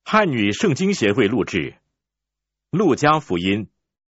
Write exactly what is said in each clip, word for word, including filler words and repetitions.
汉语圣经协会录制，路加福音。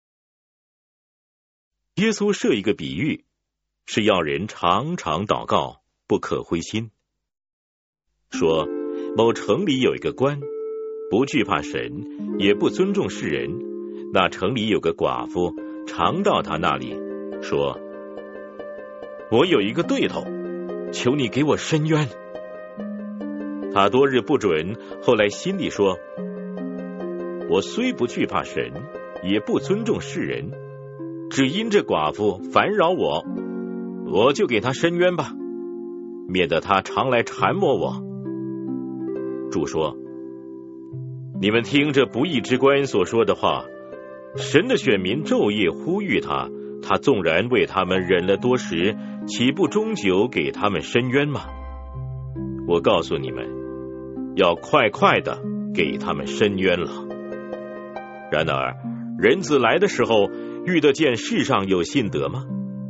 耶稣设一个比喻，是要人常常祷告，不可灰心。说某城里有一个官，不惧怕神，也不尊重世人。那城里有个寡妇，常到他那里，说：我有一个对头，求你给我伸冤。他多日不准，后来心里说：我虽不惧怕神，也不尊重世人，只因这寡妇烦扰我，我就给他伸冤吧，免得他常来缠磨我。主说：你们听这不义之官所说的话，神的选民昼夜呼吁他，他纵然为他们忍了多时，岂不终究给他们伸冤吗？我告诉你们，要快快的给他们伸冤了。然而人子来的时候，遇得见世上有信德吗？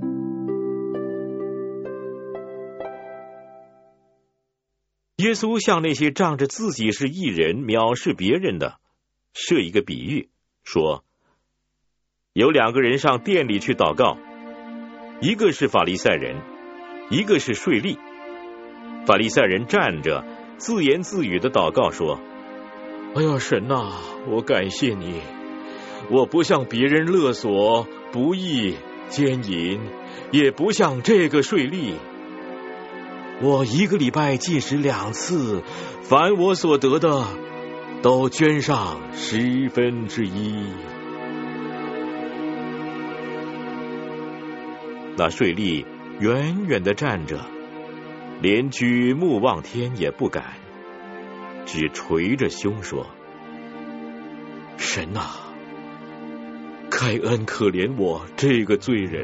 耶稣向那些仗着自己是义人藐视别人的设一个比喻，说：有两个人上殿里去祷告，一个是法利赛人，一个是税吏。法利赛人站着自言自语的祷告说：哎呀，神啊，我感谢你，我不像别人勒索、不义、奸淫，也不像这个税吏。我一个礼拜禁食两次，凡我所得的都捐上十分之一。那税吏远远地站着，连举目望天也不敢，只捶着胸说：神啊，开恩可怜我这个罪人。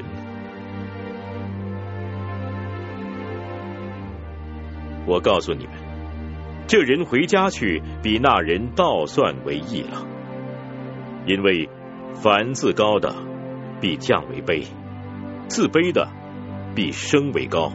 我告诉你们，这人回家去，比那人倒算为义了。因为凡自高的，必降为卑；自卑的，必升为高。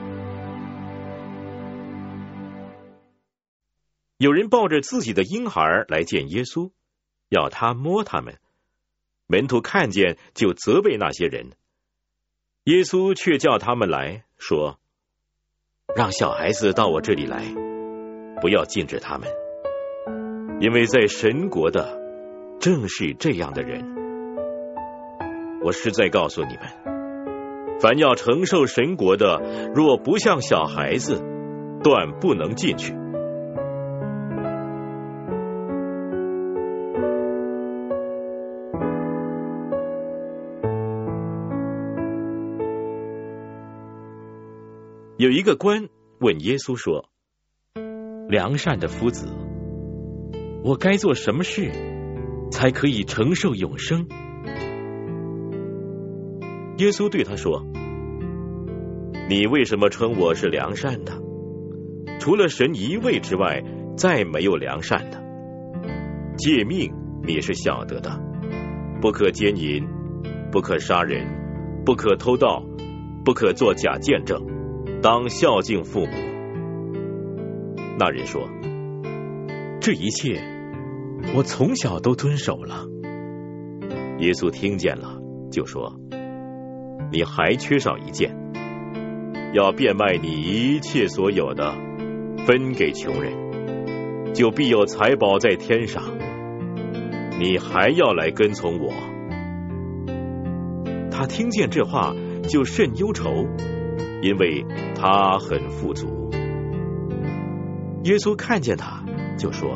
有人抱着自己的婴孩来见耶稣，要他摸他们。门徒看见，就责备那些人。耶稣却叫他们来，说：让小孩子到我这里来，不要禁止他们，因为在神国的正是这样的人。我实在告诉你们，凡要承受神国的，若不像小孩子，断不能进去。有一个官问耶稣说：良善的夫子，我该做什么事才可以承受永生？耶稣对他说：你为什么称我是良善的？除了神一位之外，再没有良善的。诫命你是晓得的，不可奸淫，不可杀人，不可偷盗，不可作假见证，当孝敬父母。那人说：这一切我从小都遵守了。耶稣听见了，就说：你还缺少一件，要变卖你一切所有的，分给穷人，就必有财宝在天上。你还要来跟从我。他听见这话，就甚忧愁，因为他很富足。耶稣看见他，就说：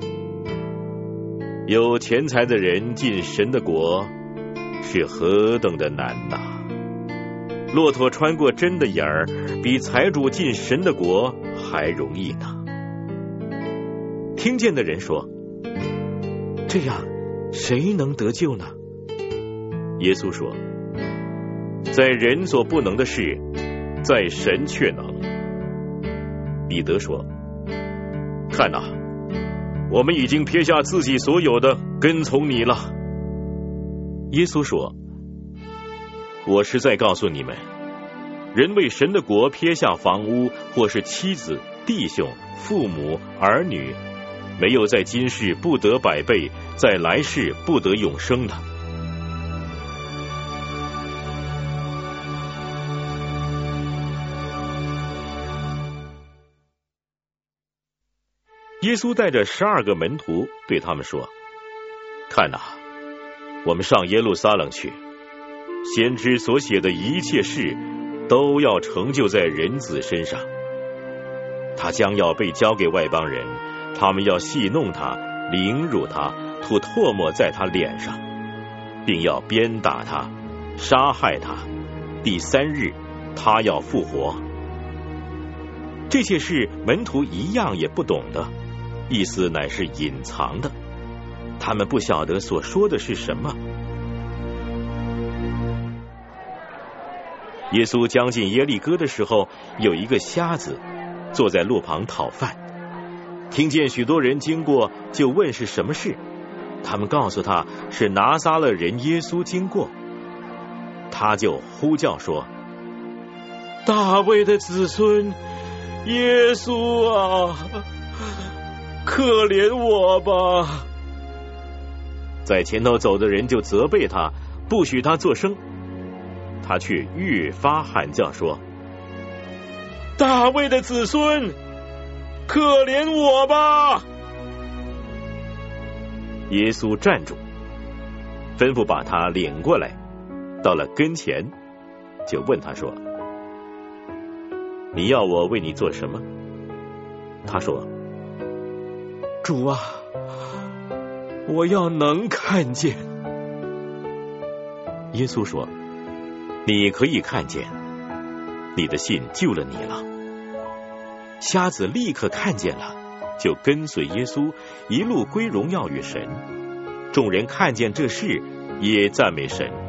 有钱财的人进神的国是何等的难呐！骆驼穿过针的眼儿，比财主进神的国还容易呢。听见的人说：这样谁能得救呢？耶稣说：在人所不能的事，在神却能。彼得说：看哪，我们已经撇下自己所有的，跟从你了。耶稣说：我实在告诉你们，人为神的国撇下房屋，或是妻子、弟兄、父母、儿女， 没有在今世不得百倍，在来世不得永生的。耶稣带着十二个门徒对他们说：看哪，我们上耶路撒冷去，先知所写的一切事都要成就在人子身上。他将要被交给外邦人，他们要戏弄他，凌辱他，吐唾沫在他脸上，并要鞭打他，杀害他。第三日他要复活。这些事门徒一样也不懂的，意思乃是隐藏的，他们不晓得所说的是什么。耶稣将近耶利哥的时候，有一个瞎子坐在路旁讨饭，听见许多人经过，就问是什么事。他们告诉他是拿撒勒人耶稣经过，他就呼叫说：大卫的子孙耶稣啊，可怜我吧！在前头走的人就责备他，不许他作声。他却越发喊叫说：大卫的子孙，可怜我吧！耶稣站住，吩咐把他领过来，到了跟前，就问他说：你要我为你做什么？他说：主啊，我要能看见。耶稣说：你可以看见，你的信救了你了。瞎子立刻看见了，就跟随耶稣，一路归荣耀与神。众人看见这事，也赞美神。